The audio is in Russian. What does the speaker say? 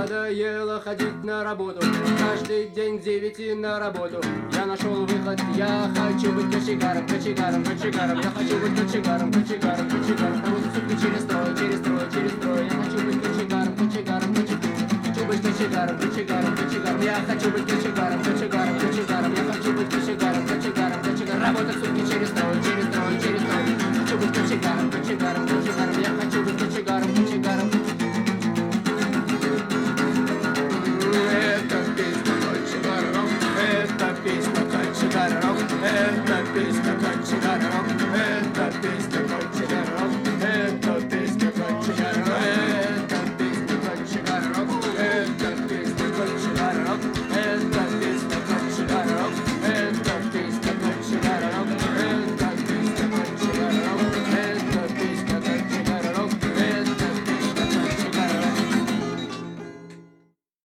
надоело ходить на работу. Каждый день к 9 на работу. Я нашел выход, я хочу быть кочегаром, кочегаром, кочегаром. Я хочу быть кочегаром, кочегаром, кочегаром. Провозить сутки через строй, через строй, через строй. Я хочу быть кочегаром, кочегаром, кочегаром. Хочу быть кочегаром, кочегаром, кочегаром. Я хочу быть кочегаром, кочегаром, кочегаром. Я хочу быть кочегаром, кочегаром, кочегаром. Работать сутки через строй, через строй, через строй. Хочу быть кочегаром, кочегаром, кочегаром. Я хочу быть кочегаром, кочегаром.